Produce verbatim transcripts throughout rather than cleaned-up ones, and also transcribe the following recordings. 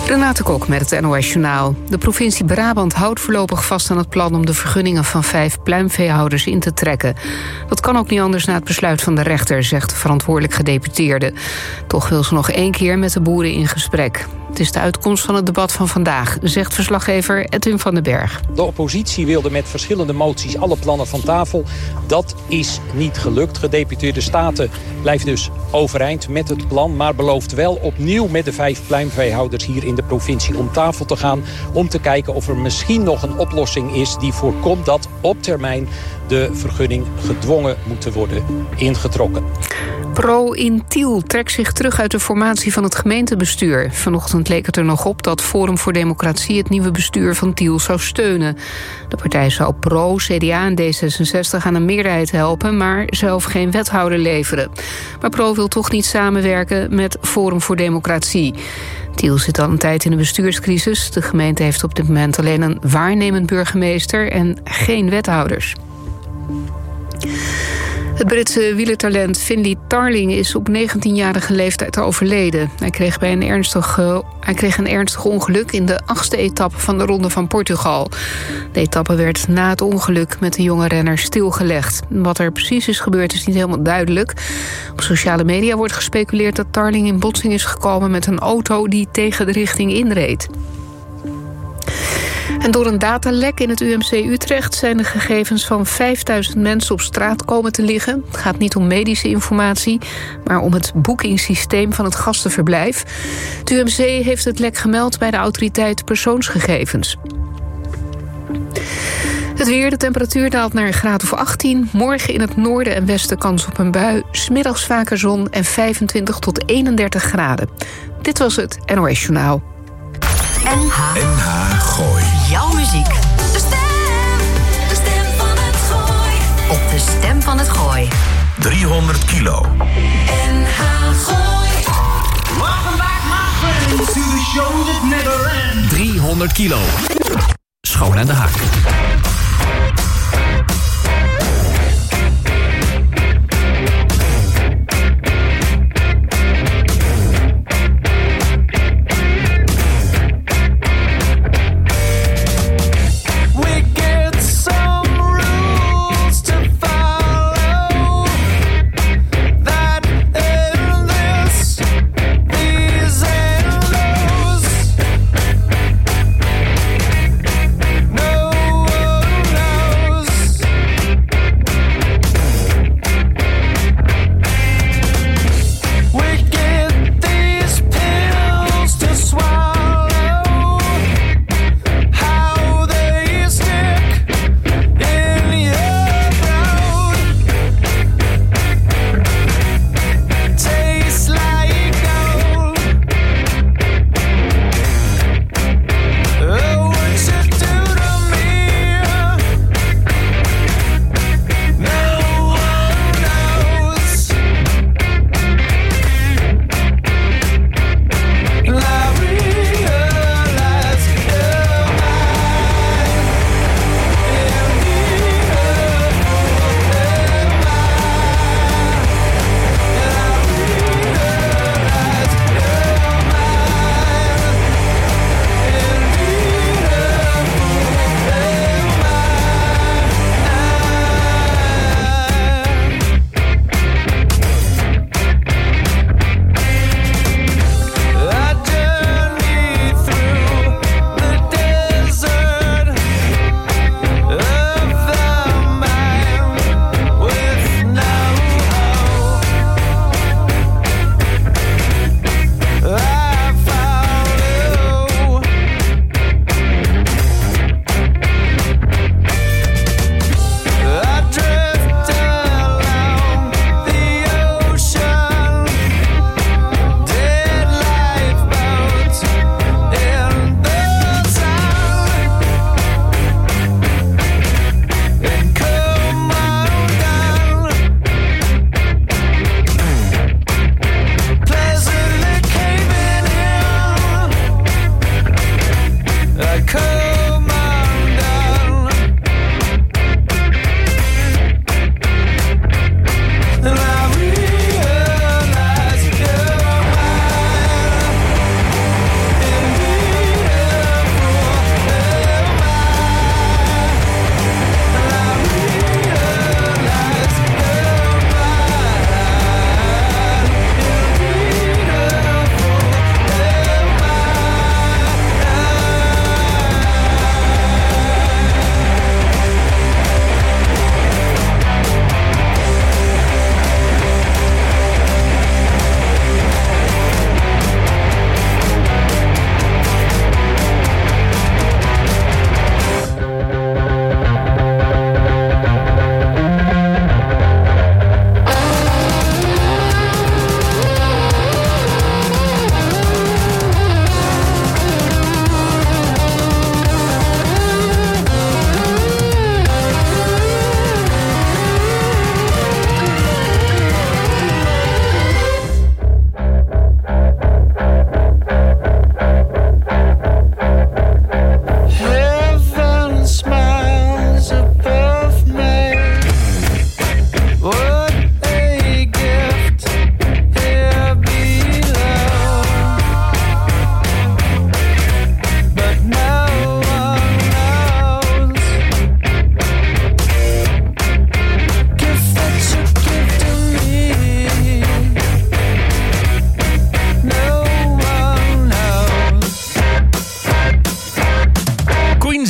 Renate Kok met het N O S Journaal. De provincie Brabant houdt voorlopig vast aan het plan om de vergunningen van vijf pluimveehouders in te trekken. Dat kan ook niet anders na het besluit van de rechter, zegt de verantwoordelijk gedeputeerde. Toch wil ze nog één keer met de boeren in gesprek. Het is de uitkomst van het debat van vandaag, zegt verslaggever Edwin van den Berg. De oppositie wilde met verschillende moties alle plannen van tafel. Dat is niet gelukt. Gedeputeerde Staten blijft dus overeind met het plan, maar belooft wel opnieuw met de vijf pluimveehouders hier in de provincie om tafel te gaan, om te kijken of er misschien nog een oplossing is die voorkomt dat op termijn de vergunning gedwongen moet worden ingetrokken. Pro in Tiel trekt zich terug uit de formatie van het gemeentebestuur. Vanochtend leek het er nog op dat Forum voor Democratie het nieuwe bestuur van Tiel zou steunen. De partij zou Pro, C D A en D zesenzestig aan een meerderheid helpen, maar zelf geen wethouder leveren. Maar Pro wil toch niet samenwerken met Forum voor Democratie. Tiel zit al een tijd in een bestuurscrisis. De gemeente heeft op dit moment alleen een waarnemend burgemeester en geen wethouders. Het Britse wielertalent Finlay Tarling is op negentienjarige leeftijd overleden. Hij kreeg, bij een ernstig, uh, hij kreeg een ernstig ongeluk in de achtste etappe van de Ronde van Portugal. De etappe werd na het ongeluk met de jonge renner stilgelegd. Wat er precies is gebeurd is niet helemaal duidelijk. Op sociale media wordt gespeculeerd dat Tarling in botsing is gekomen met een auto die tegen de richting inreed. En door een datalek in het U M C Utrecht zijn de gegevens van vijfduizend mensen op straat komen te liggen. Het gaat niet om medische informatie, maar om het boekingssysteem van het gastenverblijf. Het U M C heeft het lek gemeld bij de autoriteit persoonsgegevens. Het weer, de temperatuur daalt naar een graad of achttien. Morgen in het noorden en westen kans op een bui. 's Middags vaker zon en vijfentwintig tot eenendertig graden. Dit was het N O S Journaal. N H N H Gooi. Jouw muziek. De stem. De stem van het Gooi. Op de stem van het Gooi. driehonderd kilo. N H Gooi. Welcome back, my friends, to the show that never ends. driehonderd kilo. Schoon aan de haak. No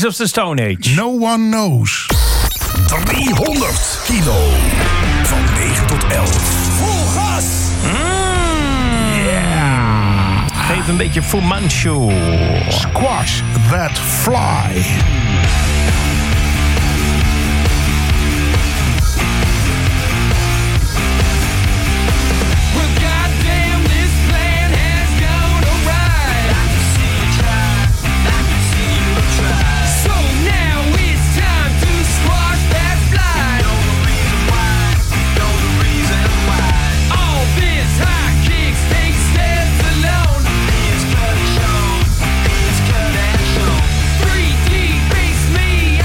Queens of the Stone Age. No one knows. driehonderd kilo. Van negen tot elf. Vol gas. Mm. Yeah. Geef een beetje Fu Manchu. Squash that fly. Three D race me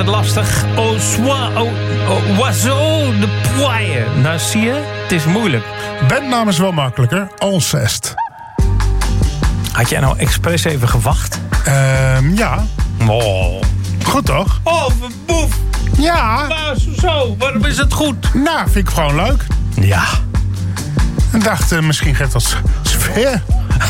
altijd lastig. Au soin, au, au oiseau de poire. Nou, zie je, het is moeilijk. Bandnaam is wel makkelijker. Alcest. Had jij nou expres even gewacht? Ehm ja. Oh. Goed toch? Oh, boef. Ja. Maar zo, waarom is het goed? Nou, vind ik gewoon leuk. Ja. Ik dacht, uh, misschien geeft dat sfeer.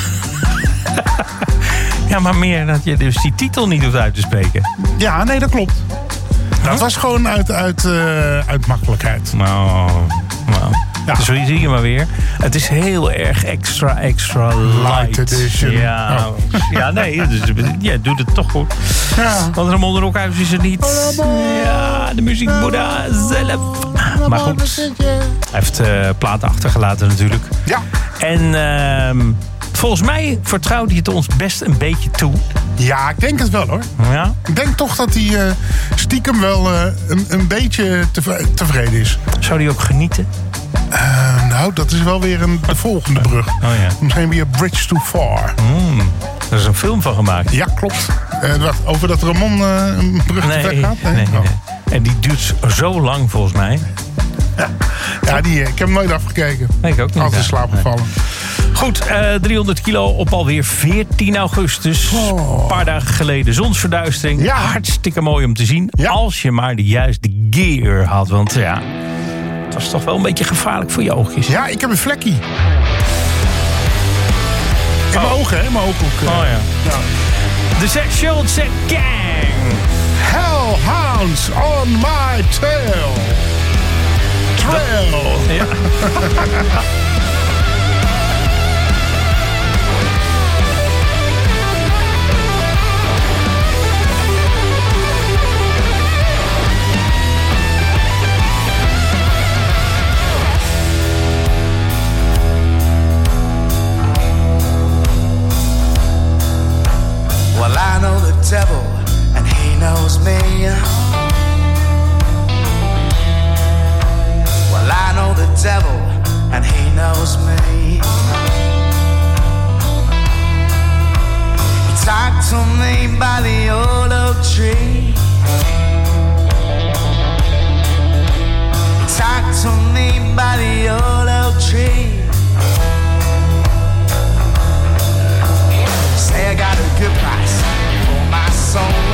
Ja, maar meer dat je dus die titel niet hoeft uit te spreken. Ja, nee, dat klopt. Dat was gewoon uit, uit, uh, uit makkelijkheid. Nou, nou. Ja. Dus zie je maar weer. Het is heel erg extra, extra light. Light edition. Ja, oh. ja nee, dus, jij doet het toch goed. Ja. Want Ramon Rockhuis is er niet. Ja, de muziekboeddha zelf. Maar goed, hij heeft uh, platen achtergelaten natuurlijk. Ja. En uh, volgens mij vertrouwt hij het ons best een beetje toe. Ja, ik denk het wel hoor. Ja? Ik denk toch dat hij uh, stiekem wel uh, een, een beetje tev- tevreden is. Zou hij ook genieten? Uh, nou, dat is wel weer een, de volgende brug. Oh ja. Misschien weer Bridge Too Far. Mm, er is een film van gemaakt. Ja, klopt. Uh, wat, over dat Ramon uh, een brug nee, te ver gaat? Nee, nee, nee. Oh. En die duurt zo lang volgens mij. Ja, ja die, ik heb hem nooit afgekeken. Nee, ik ook niet. Altijd in slaap gevallen. Nee. Goed, uh, driehonderd kilo op alweer veertien augustus. Oh. Een paar dagen geleden zonsverduistering. Ja. Hartstikke mooi om te zien. Ja. Als je maar de juiste gear had. Want ja, het was toch wel een beetje gevaarlijk voor je oogjes. Ja, ik heb een vlekkie. In mijn oh. ogen, hè? Mijn ooghoek. Uh, Oh ja. ja. De Schulze Gang. Hellhounds on my tail. Trail. Ja. Well, I know the devil, and he knows me. Well, I know the devil, and he knows me. He talked to me by the old oak tree. He talked to me by the old oak tree. Say I got a good price for my soul.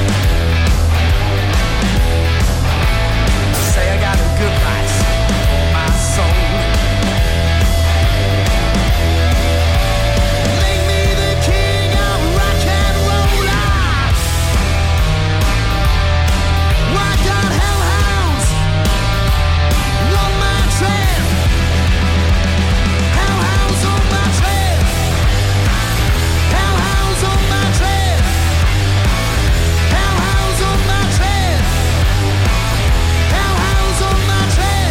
Say I got a good price for my soul. Make me the king of rock and roll. Why got hellhounds on my trail? Hellhounds on my trail. Hellhounds on my trail. Hellhounds on my trail. Hellhounds on my trail.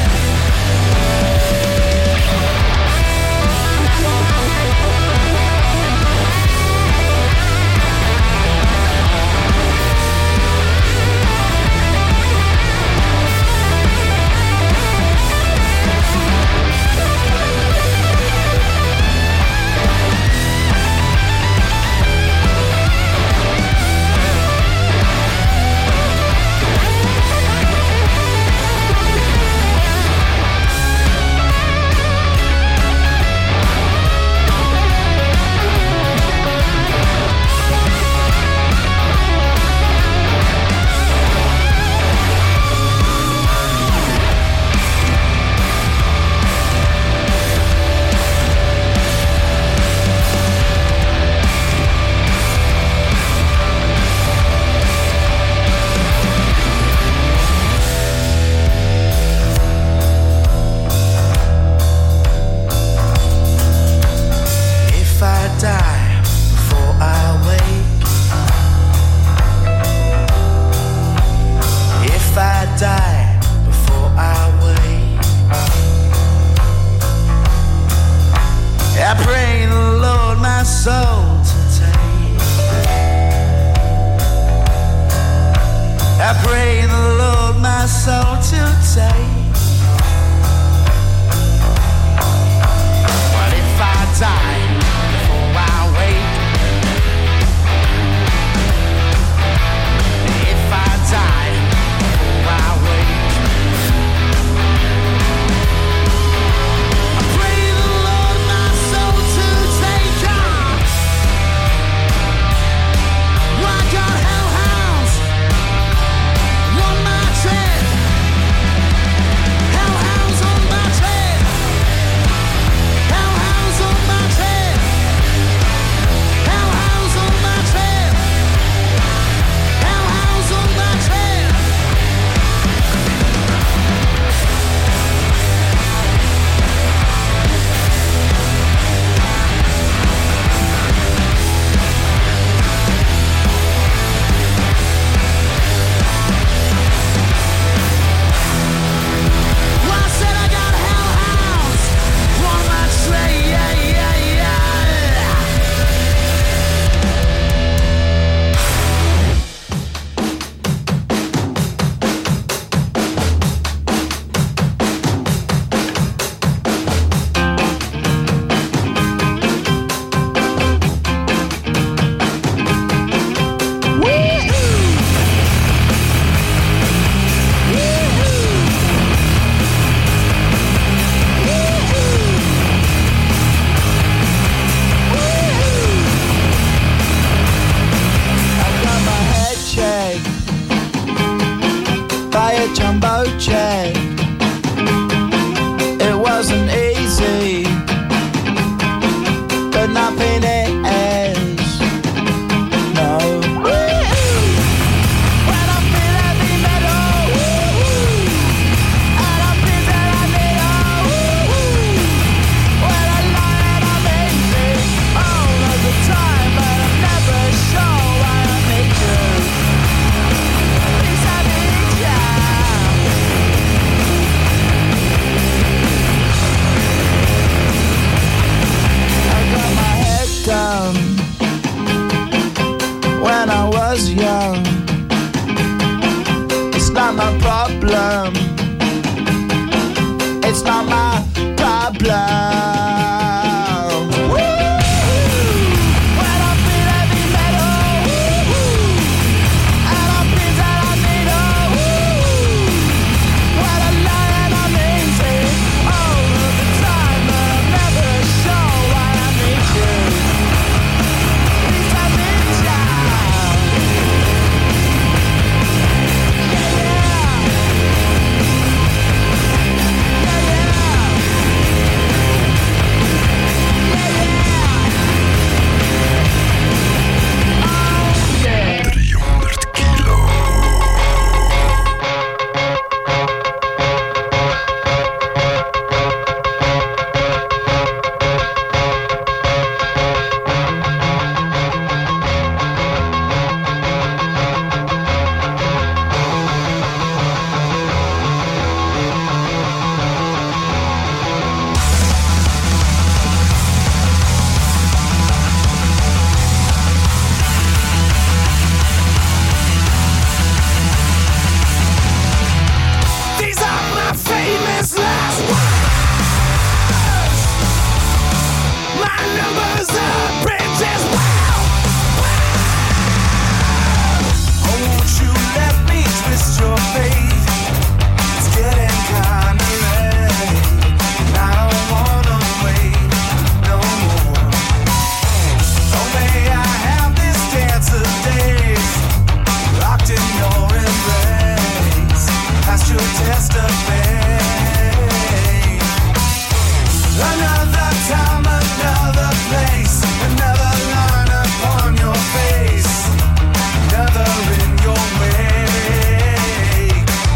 If I die before I wake, if I die before I wake, I pray the Lord my soul to take. I pray the Lord my soul to take. But if I die before I wake, if I die a jumbo jet. It wasn't easy, but nothing is. No. When I feel heavy metal, and I feel that I need a when I lie and I'm easy all of the time, but I'm never sure why I need you. Please I need ya. I got my head down when I was young. It's not my problem. It's not my problem. When I feel heavy metal, and I feel that I need a when I lie and I'm easy all of the time, but I'm never sure why I need you. Please I need ya. Yeah, yeah. Yeah, yeah. Yeah, yeah. driehonderd kilo. These are my famous last words. My numbers are bridges. Wow, wow. Oh, won't you let me twist your fate? It's getting kinda late, and I don't wanna wait no more. Oh, may I have this dance of days, locked in your embrace, past your test of faith. Another time, another place, another line upon your face, another in your wake.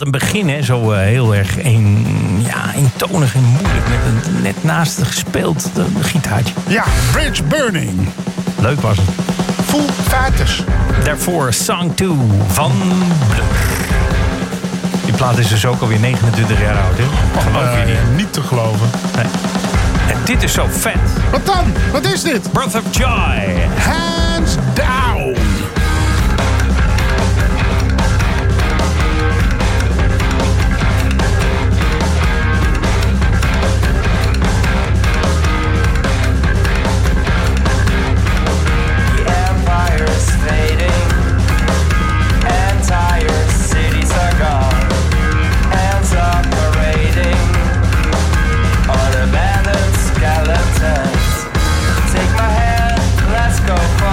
een begin, hè, zo uh, heel erg een, ja, eentonig en moeilijk. Met een net naast het gespeeld de, de gitaartje. Ja, Bridge Burning. Leuk was het. Full Fighters. Daarvoor Song twee van Blur. Die plaat is dus ook alweer negenentwintig jaar oud, hè? Geloof je Uh, niet? niet te geloven. Nee. En dit is zo vet. Wat dan? Wat is dit? Breath of Joy. Hands down. Take my hand, let's go far.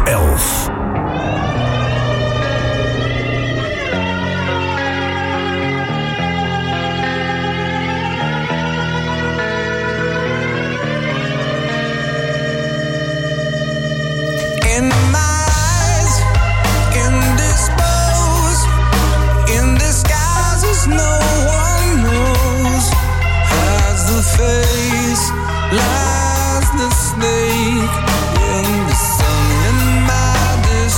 elf. In my eyes, indisposed, in disguises no one knows. Hides the face, lies the snake in the sun. In my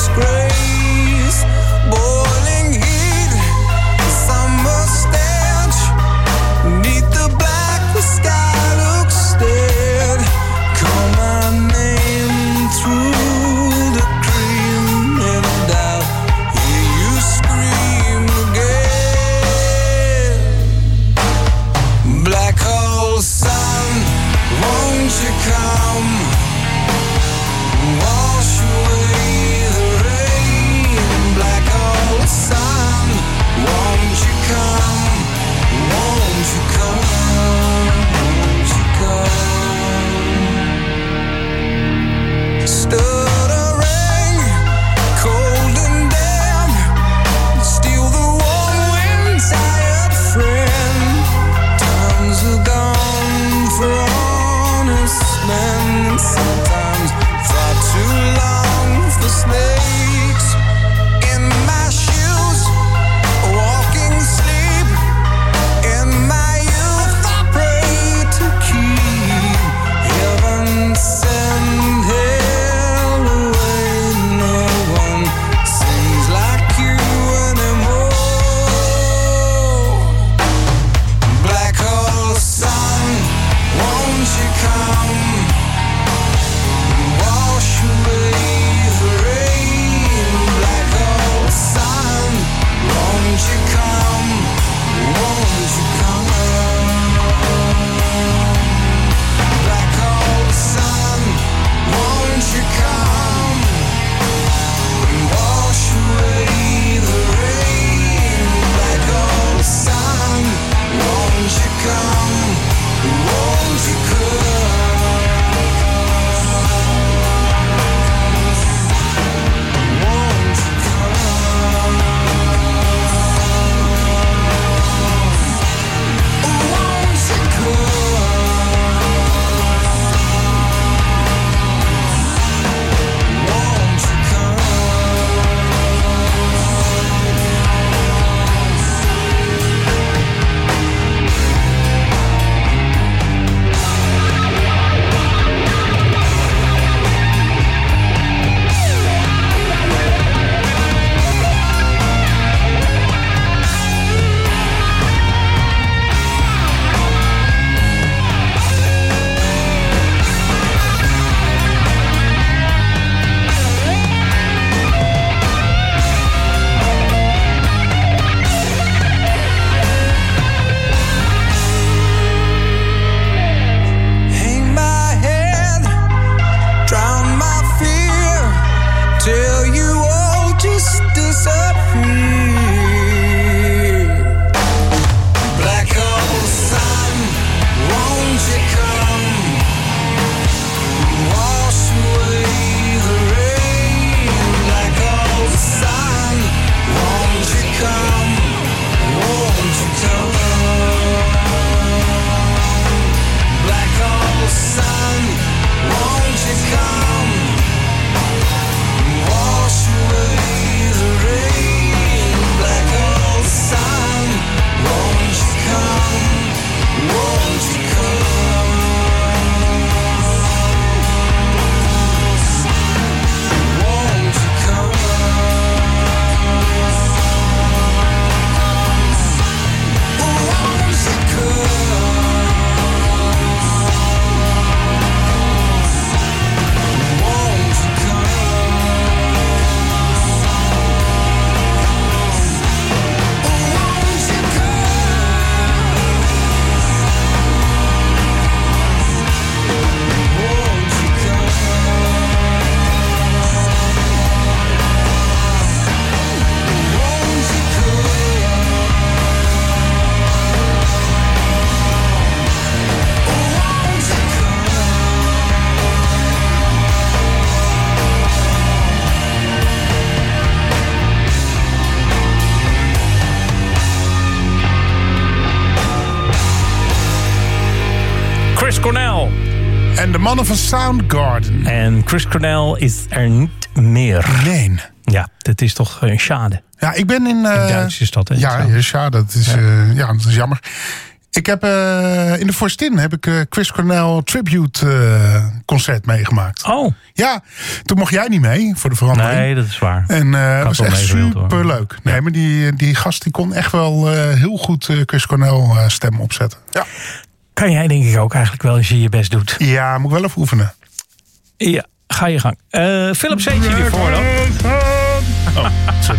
Cornell. En de mannen van Soundgarden. En Chris Cornell is er niet meer. Nee. Ja, dat is toch een schade. Ja, ik ben in... Uh, in Duits is dat, hè? Ja, ja, schade. Dat is, ja. Uh, ja, dat is jammer. Ik heb uh, in de Vorstin heb ik uh, Chris Cornell Tribute uh, concert meegemaakt. Oh. Ja, toen mocht jij niet mee voor de verandering. Nee, dat is waar. En uh, het was echt super leuk. Nee, ja. maar die, die gast die kon echt wel uh, heel goed uh, Chris Cornell uh, stem opzetten. Ja. Kan jij denk ik ook eigenlijk wel als je je best doet. Ja, moet ik wel even oefenen. Ja, ga je gang. Uh, Philip Seetje hiervoor dan. Oh, sorry.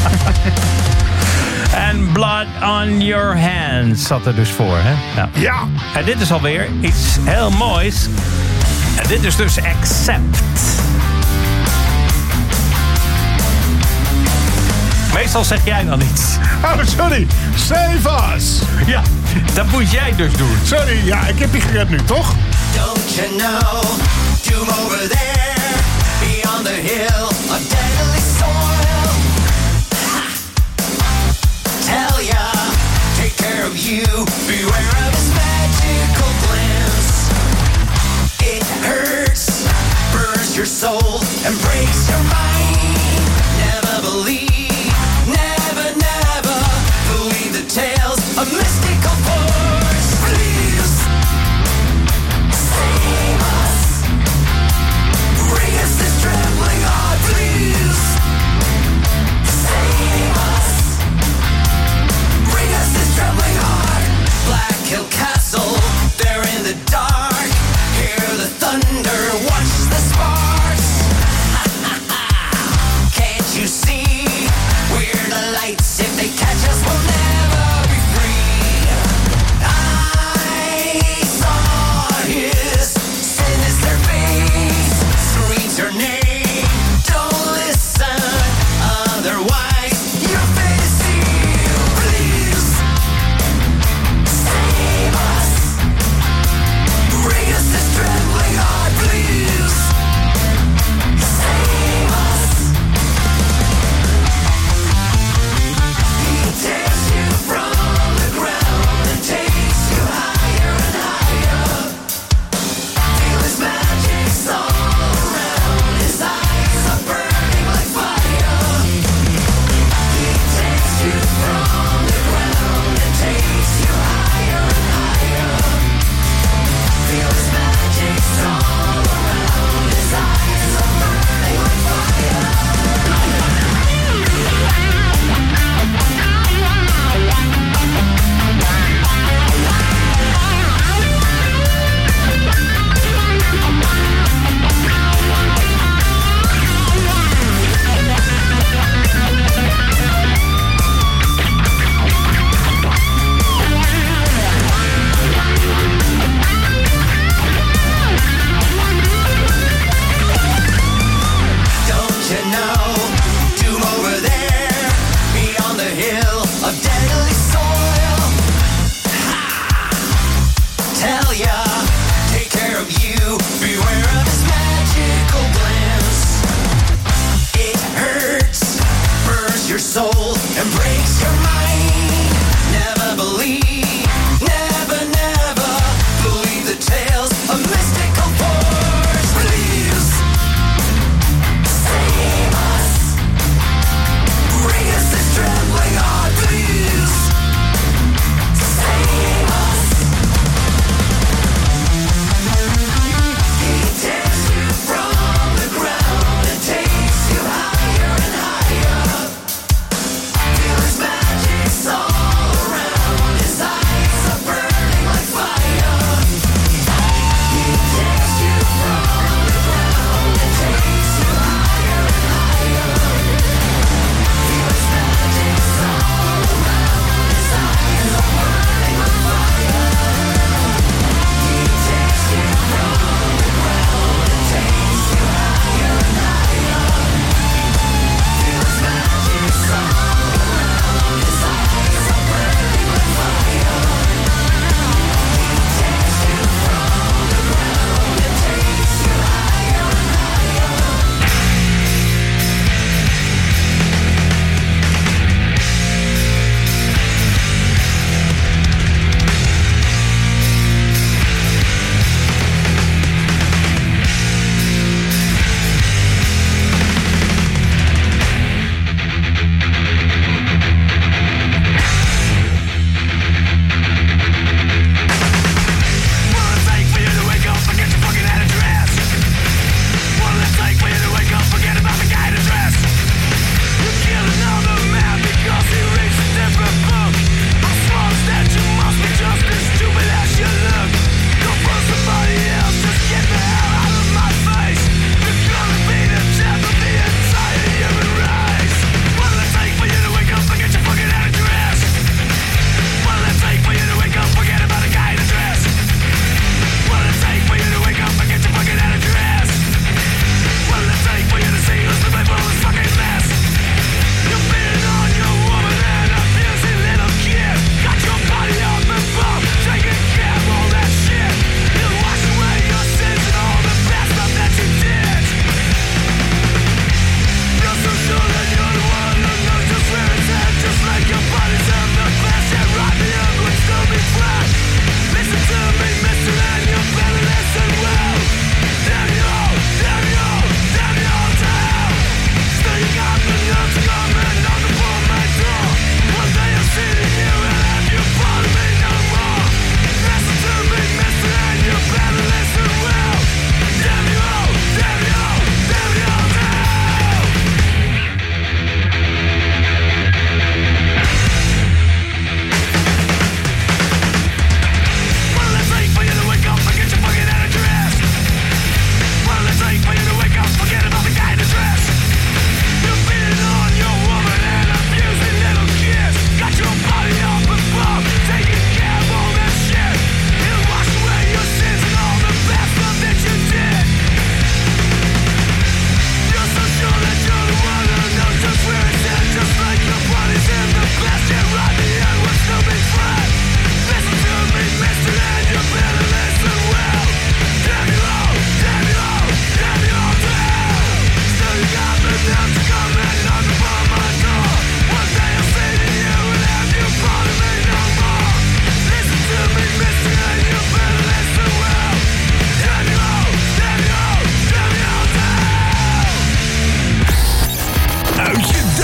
En Blood on Your Hands zat er dus voor, hè? Ja. Ja. En dit is alweer iets heel moois. En dit is dus Accept. Meestal zeg jij dan iets. Oh, sorry. Save us. Ja, dat moet jij dus doen. Sorry, ja, ik heb je gered nu, toch? Don't you know, doom over there, beyond the hill of deadly soil. Ha! Tell ya, take care of you, beware of his magical glance. It hurts, burns your soul, and breaks your mind. Never believe, never, never believe the tales of mystical force. Please. Save us. Bring us this trembling heart, please.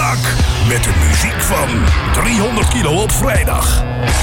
dak met de muziek van driehonderd kilo op vrijdag.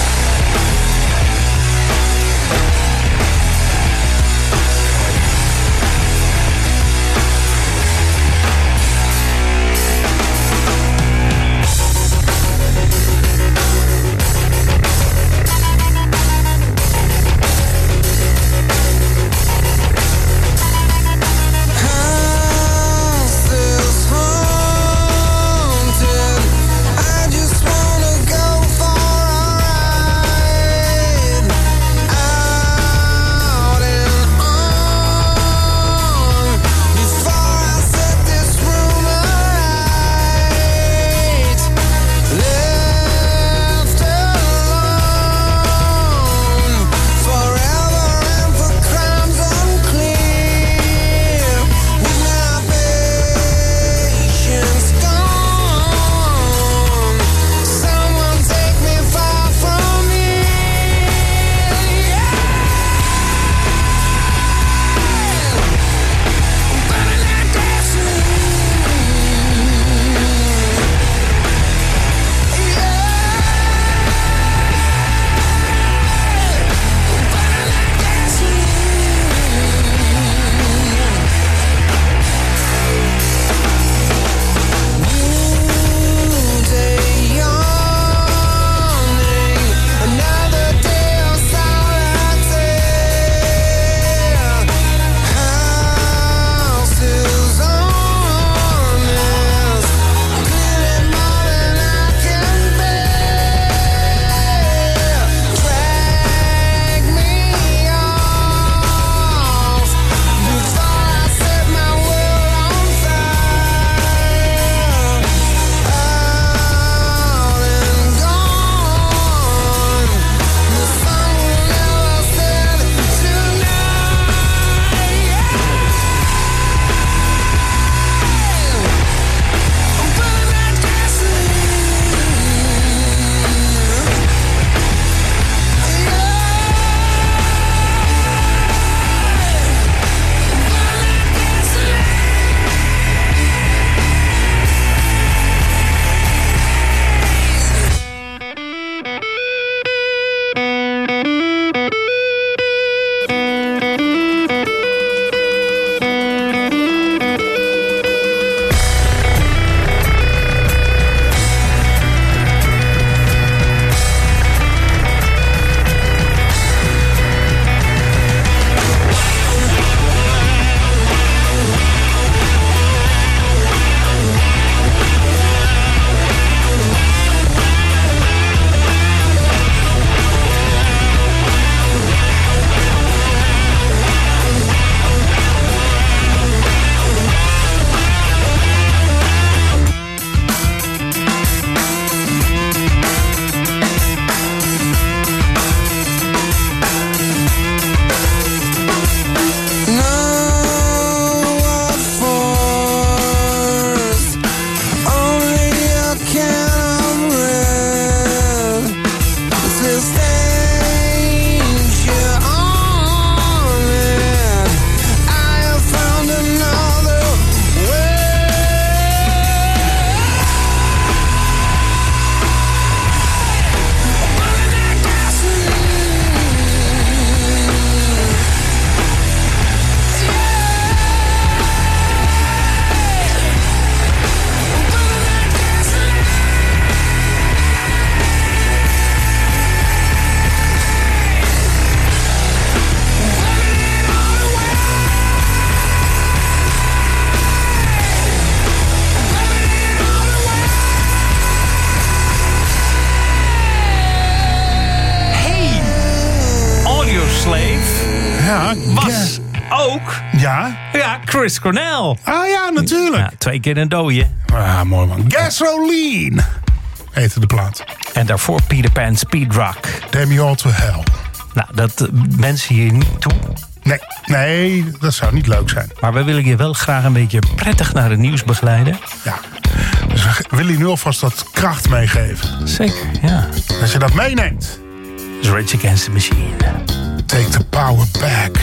Ja, was ook... Ja? Ja, Chris Cornell. Ah ja, natuurlijk. Ja, twee keer een dooie. Ah, mooi man. Gasoline heette de plaat. En daarvoor Peter Pan Speed Rock. Damn you all to hell. Nou, dat uh, mensen hier niet toe. Nee, nee, dat zou niet leuk zijn. Maar we willen je wel graag een beetje prettig naar het nieuws begeleiden. Ja, dus we willen je nu alvast wat kracht meegeven. Zeker, ja. Als je dat meeneemt. is Rage Against the Machine. Take the power back.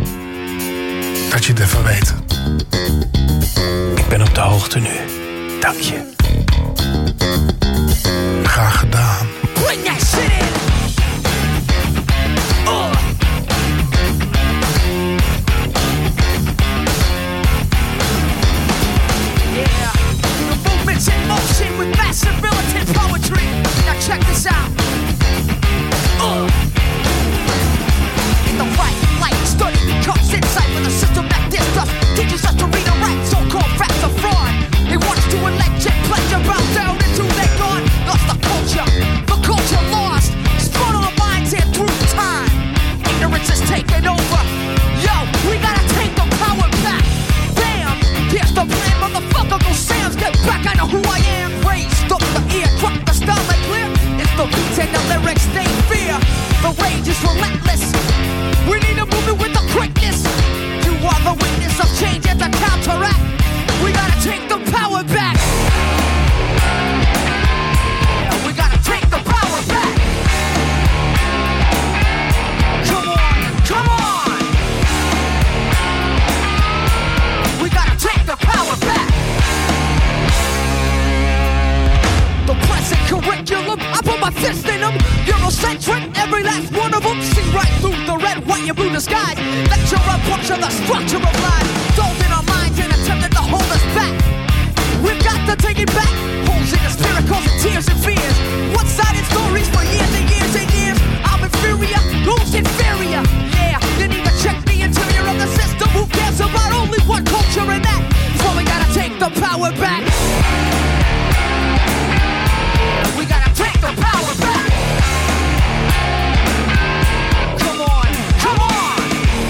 Dat je het even weet. Ik ben op de hoogte nu. Dank je. Graag gedaan. Bring that shit in. Uh. Yeah, the movement's in motion with massive militant poetry. Now check this out. Uh. The right light study comes insight with a system that distrust teaches us to read and write so-called facts of fraud. It wants to elect and pledge and bow down until they're gone. Lost the culture, the culture lost. Spun on our minds and through time. Ignorance is taking over. Yo, we gotta take the power back. Damn, here's the plan, motherfucker. Go Sam's, get back. I know who I am. Raised up the ear, drop the style like clear. It's the beats and the lyrics they fear. The rage is relentless. We need a movement with the quickness. You are the witness of change and the counteract. We gotta take the power back. We gotta take the power back. Come on, come on. We gotta take the power back. The present curriculum, I put my fist in them. Eurocentric, every last one of them. See right through the red, white, and blue skies. Lecture up, puncture the structure of life. Dove in our minds and attempted to hold us back. We've got to take it back. Holes in the spirit causing tears and fears. One-sided stories for years and years and years. I'm inferior, who's inferior? Yeah, you need to check the interior of the system. Who cares about only one culture and that? So we gotta take the power back. We gotta take the power back. Come on, come on.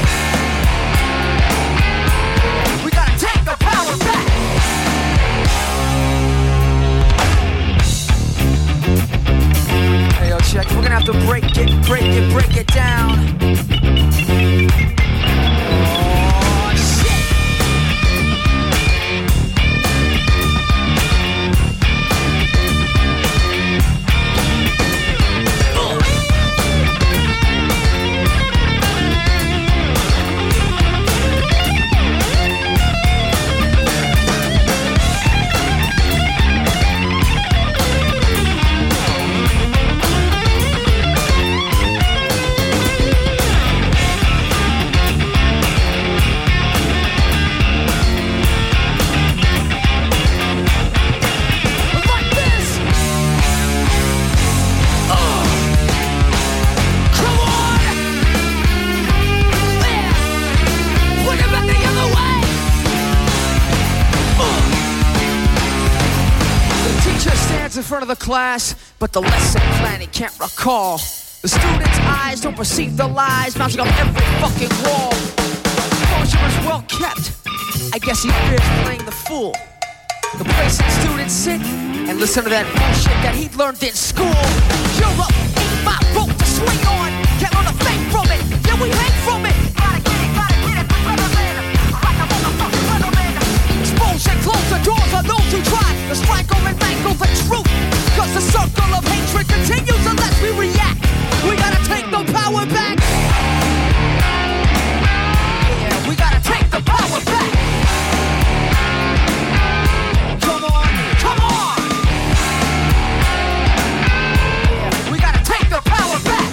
We gotta take the power back. Hey, yo, check. We're gonna have to break it, break it, break it down. Oh, shit. In front of the class, but the lesson plan he can't recall. The students' eyes don't perceive the lies bouncing off every fucking wall. Closure is well kept. I guess he fears playing the fool. The place that students sit and listen to that bullshit that he learned in school. Europe ain't my rope to swing on. Can't learn a thing from it. Yeah, we hang from it. Gotta get it, gotta get it. Weatherman, like a motherfucking weatherman. Expose and close the doors on those who try to strangle and mangle the truth. Cause the circle of hatred continues unless we react. We gotta take the power back. Yeah, we gotta take the power back. Come on, come on. Yeah, we gotta take the power back.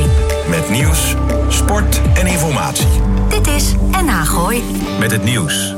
Nieuws, sport en informatie. Dit is N H Gooi. Met het nieuws